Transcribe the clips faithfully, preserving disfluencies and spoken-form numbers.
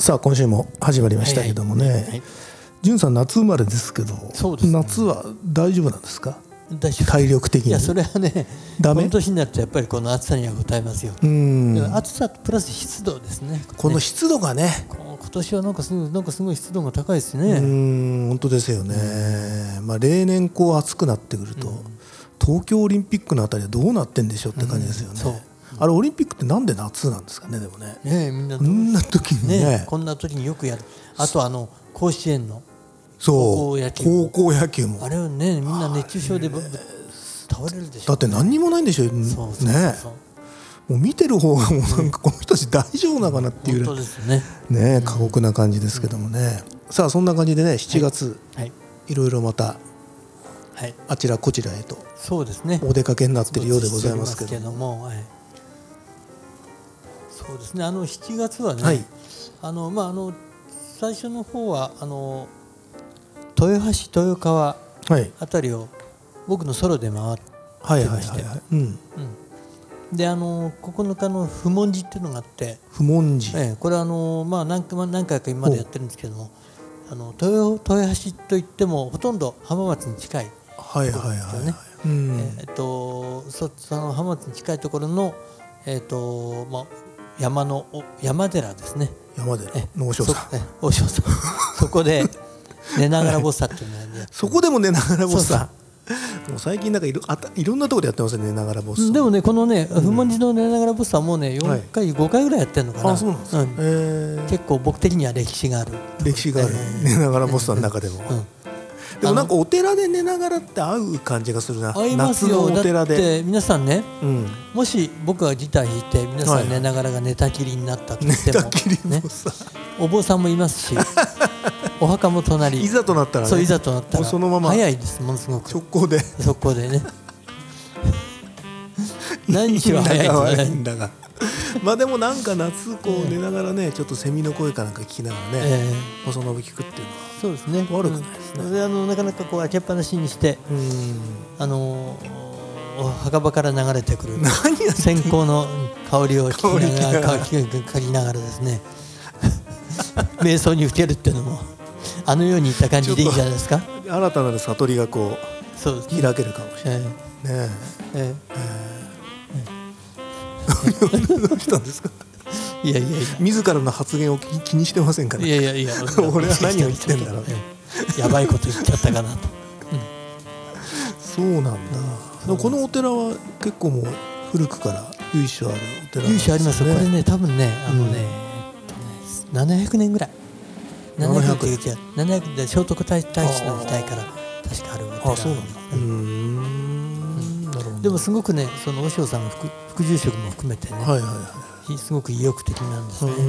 さあ今週も始まりましたけどもね、はいはいはい、潤さん夏生まれですけど、そうですね、夏は大丈夫なんですか？ 大丈夫、 体力的に。 いやそれはね、 ダメ？ この年になるとやっぱりこの暑さには応えますよ。うん、暑さプラス湿度ですね。 この湿度がね、 今年はなんかすごい、なんかすごい湿度が高いですね。 うん、本当ですよね、うん、まあ、例年こう暑くなってくると、うん、東京オリンピックのあたりはどうなってんでしょうって感じですよね、うん、そう、あれオリンピックってなんで夏なんですかね。でもね、 ねえ、みんなこんな時に ね, ねこんな時によくやる。あとあの甲子園の高校野球も、高校野球もあれはね、みんな熱中症で倒れるでしょ。 だって何にもないんでしょ。そうそうそう、ね、もう見てる方がもうなんかこの人たち大丈夫なのかなっていう、 本当ですね、 ね、過酷な感じですけどもね、うん、さあそんな感じでね、しちがつ、はいはい、いろいろまた、はい、あちらこちらへとそうですね、 お出かけになっているようでございますけども、はい、そうですね、あのしちがつはね、はい、あのまああの最初の方はあの豊橋豊川あたりを僕のソロで回ってまして、であのここのかの不問寺っていうのがあって、 不問寺、 ええ、これはあの、まあ、何, 何回か今までやってるんですけども、あの 豊, 豊橋といってもほとんど浜松に近いところですよね。その浜松に近いところの、えーとまあ、山の山寺ですね。 山寺の和尚さん、 和尚さんそこで寝ながらボッサっていうのをやって、 そこでも寝ながらボッサ、もう最近なんかい ろ, あいろんなところでやってますね、寝ながらボッサ。 でもね、このね、不問寺の寝ながらボッサはもうね、よんかい、はい、ごかいぐらいやってるのかな。 あ、そうなんですか、うん、えー、 結構僕的には歴史がある歴史がある、えー、寝ながらボッサの中でも、うん、でもなんかお寺で寝ながらって合う感じがするな。 合いますよ。 夏のお寺でだって皆さんね、うん、もし僕がギター弾いて皆さん寝ながらが寝たきりになったとしても、ね、お坊さんもいますしお墓も隣、 いざとなったらね、 そういざとなったらそのまま早いです、ものすごく速攻で速攻でね何しろ早いんだがまあでもなんか夏こう寝ながらね、ちょっとセミの声かなんか聞きながらね、えー、細伸び聞くっていうのはそうですね、 悪くないですね、 うん、であのなかなかこう開けっぱなしにして、うん、あの墓場から流れてくる線香の香りを聞きながら嗅ぎながらですね瞑想にふけるっていうのもあのようにいった感じでいいんじゃないですか。 新たなる悟りがこうそうです、ね、開けるかもしれない、ねえええどうしたんですか。 いやいやいや、 自らの発言を気にしてませんから。 いやいやいや俺は何を言ってんだろうね。 やばいこと言っちゃったかなと、うん、 そうなんだ、うん、このお寺は結構もう古くから由緒あるお寺なんですよね。 由緒ありますよ。これね、多分ね、あのね、うん、ななひゃくねんぐらい、ななひゃくで聖徳太子の時代から確かあるお寺。あ、そうなんだ。うーん、なるほど。でもすごくね、その和尚さんが 副, 副住職も含めてね、はいはいはい、すごく意欲的なんですね。うん、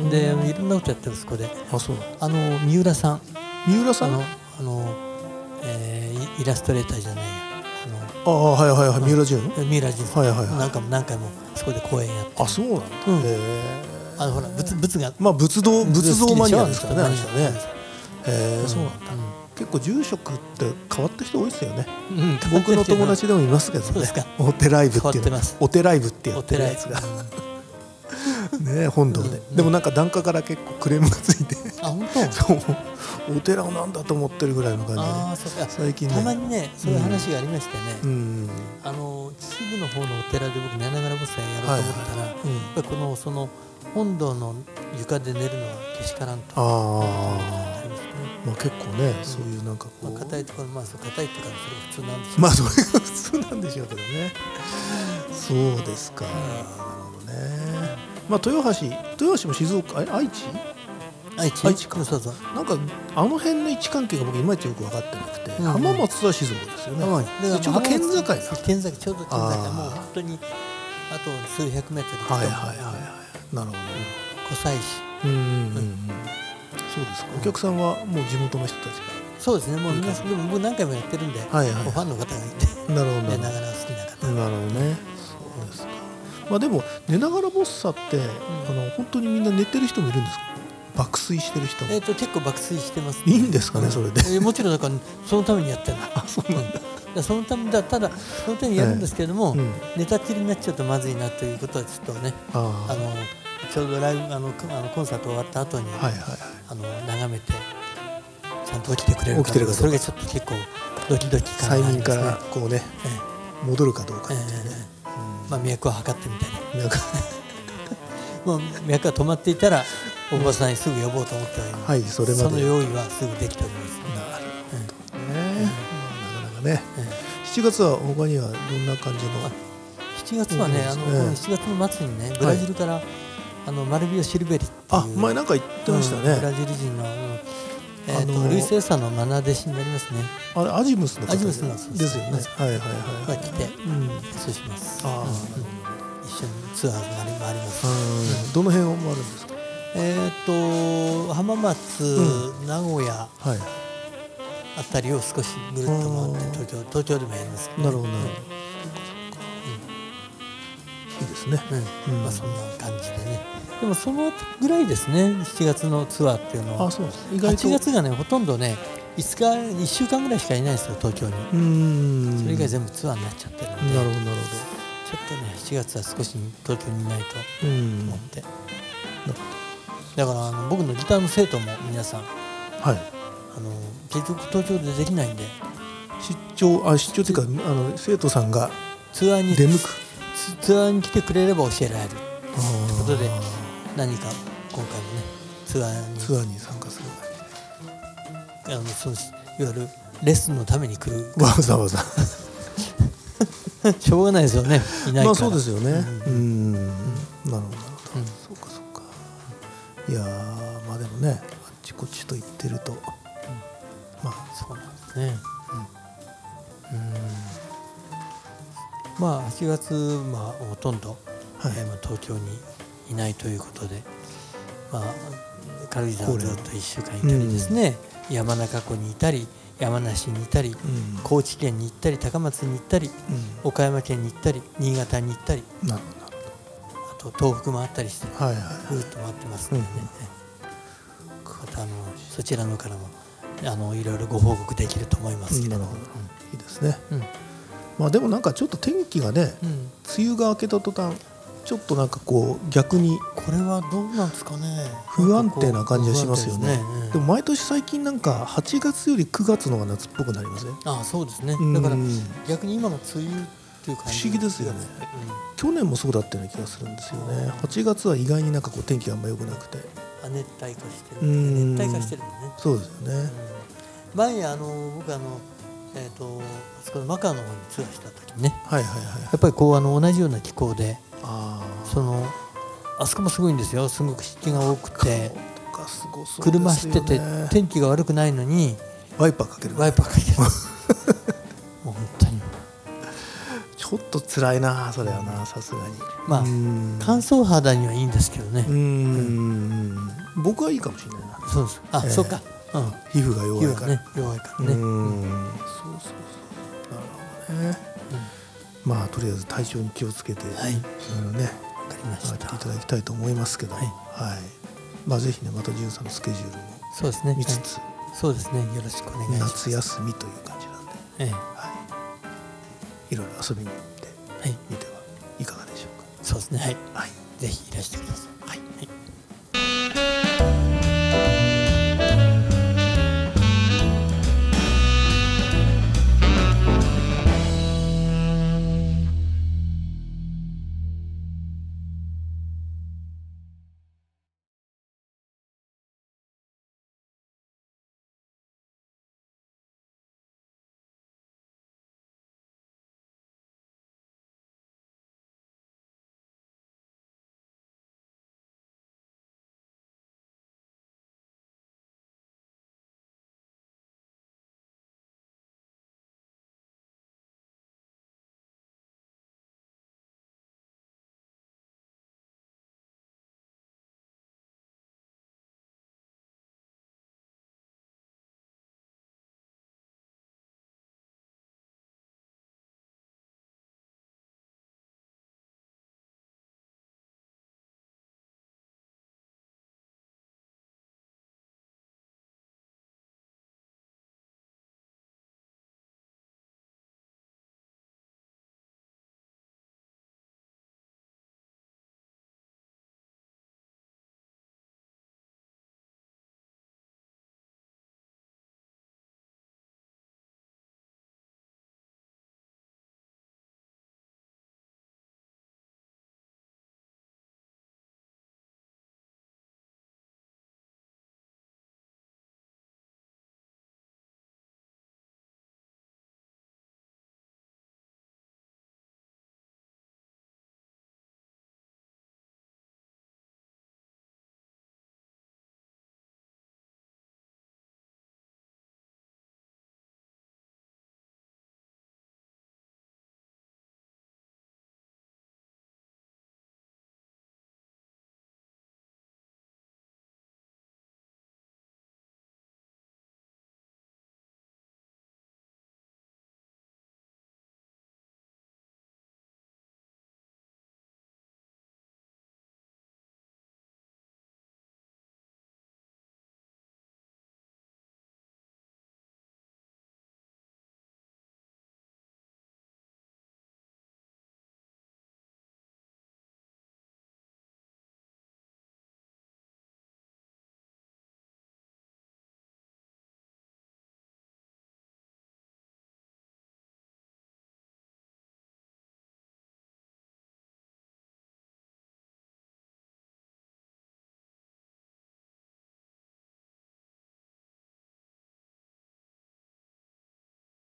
で、いろんなことやってるそこで。あ、そうなんです。あの三浦さん、 三浦さん、 あのあの、えー、イラストレーターじゃないや、 あの、あ、はいはいはい、三浦淳、 三浦淳さん、はいはいはい、何回も何回もそこで公演やって。 あ、そうなんだ。うん、へえ。 あのほら仏仏が、 まあ仏道仏道マニアですからね、あの人ね。へえ、そうなんだ。結構住職って変わった人多いですよね。僕の友達でもいますけどね。お手ライブっていうお手ライブってやってるやつがね、本堂で。でもなんか檀家から結構クレームがついて、あ、本当。そう、お寺をなんだと思ってるぐらいの感じで。ああ、そうか。最近ね、 たまにね、そういう話がありましてね。うん、あの秩父の方のお寺で僕寝ながらボッサやろうと思ったら、やっぱりこのその本堂の床で寝るのはけしからんと。ああ、まあ結構ね、そういうなんかこう硬いところ、まあそう硬いっていうかそれ普通なんでしょう。まあそれが普通なんでしょうけどね。 そうですか。なるほどね。まあ豊橋、豊橋も静岡、愛知？ 愛知？愛知か。そうそう。 なんかあの辺の位置関係が僕いまいちよく分かってなくて、浜松は静岡ですよね。ちょっと県境な。 県境、ちょうど県境、もう本当にあと数百メートル。 はいはいはいはい。なるほど。 湖西市。うんうんうん。 そうですか。お客さんはもう地元の人たちが。 そうですね。もう皆さんでも僕何回もやってるんで、ファンの方がいて、 なるほど。 寝ながら好きな方。 なるほどね。そうですか。まあでも寝ながらボッサってあの本当にみんな寝てる人もいるんですか。爆睡してる人も。 えっと結構爆睡してます。 いいんですかね、それで。 もちろんだからそのためにやってるの。 あ、そうなんだ。 そのためだただそのためにやるんですけれども、寝たきりになっちゃうとまずいなということはちょっとね、あのちょうどライブあのあのコンサート終わった後に、 はいはいはい、 あの眺めてちゃんと起きてくれるかどうか、それがちょっと結構ドキドキ感がありますね。 催眠からこうね、ええ、戻るかどうかっていうね、ええうん、まあ脈を測ってみたりなんかもう脈が止まっていたらおばさんにすぐ呼ぼうと思っております、はい、それまでその用意はすぐできております。 なるほどね、うん、なかなかね、ええ、しちがつは他にはどんな感じの？ しちがつはね、あの、ええ、しちがつの末にねブラジルから、はい、あのマルビオ・シルベリっていう、 あ、前なんか言ってましたね、 うん、ブラジル人の、えー、あのルイス・エサの愛弟子になりますね。 あれアジムスの方アジムスのですよね。はいはいはい。 が来て、うん、そうします。あ、うん、一緒にツアーが回ります。 うん、どの辺を回るんですか？ えっと浜松、うん、名古屋、はい、あたりを少しぐるっと回って東京東京でもやりますけど、ね。なるほどなるほど。 いいですね。 うん、まあそんな感じでね。でもそのぐらいですね。しちがつのツアーっていうのは。あ、そうです。意外とはちがつがねほとんどねいつかいっしゅうかんぐらいしかいないですよ東京に。うん。それ以外全部ツアーになっちゃってるんで。なるほどなるほど。ちょっとねしちがつは少し東京にいないと思って。だからあの僕のギターの生徒も皆さん、はい、あの結局東京でできないんで。 出張あ出張というかあの生徒さんがツアーに出向く。 ツアーに来てくれれば教えられるということで何か今回もねツアーにツアーに参加するあのそのいわゆるレッスンのために来るわざわざしょうがないですよねいないから。 まあそうですよね。うん、うん、なるほどなるほど、うん、そうかそうか。いやまあでもねあっちこっちと言ってると、うん、 まあそうなんですね。うん、うんまあはちがつ、まあ、ほとんど、はいえーまあ、東京にいないということで、まあ、軽井沢をずっといっしゅうかんいたりですね、うん、山中湖にいたり山梨にいたり、うん、高知県に行ったり高松に行ったり、うん、岡山県に行ったり新潟に行ったり、なるほどあと東北もあったりして、はいはいはい、ぐるっと回ってますのでね、うん、またあのそちらのからもあのいろいろご報告できると思いますけれども、うん、なるほど、 いいですね。うんまあ、でもなんかちょっと天気がね、うん、梅雨が明けた途端ちょっとなんかこう逆にこれはどうなんですかね不安定な感じがしますよね。で, ねでも毎年最近なんかはちがつよりくがつの方が夏っぽくなりません？ ああそうですね。だから逆に今の梅雨っていう感じ不思議ですよね、うん、去年もそうだったような気がするんですよね。はちがつは意外になんかこう天気があんま良くなくてあ熱帯化してる熱帯化してるんでね。 そうですよね、 うん、前あの僕あのえー、とあそこのマカオの方にツアーした時にね、はいはいはい、やっぱりこうあの同じような気候で あ, そのあそこもすごいんですよ。すごく湿気が多くて車走ってて天気が悪くないのにワイパーかけるワイパーかけるもう本当にちょっと辛いなそれはなさすがに。 まあ乾燥肌にはいいんですけどね。うん、 うん、僕はいいかもしれないな。 そうです。あ、えー、そうかうん、皮膚が弱いから、 ね、弱いからね。うん、 そうそうそう、なるほどね。うん、まあとりあえず体調に気をつけて、はい、うんね、わかりました。やっていただきたいと思いますけど、はい、はい、まあぜひねまた潤さんのスケジュールもそうですね見つつ、 はい、そうですねよろしくお願いします。 夏休みという感じなんで、ええ、はい、いろいろ遊びに行ってみてはいかがでしょうか。 そうですね、はい、はい、ぜひいらしてください。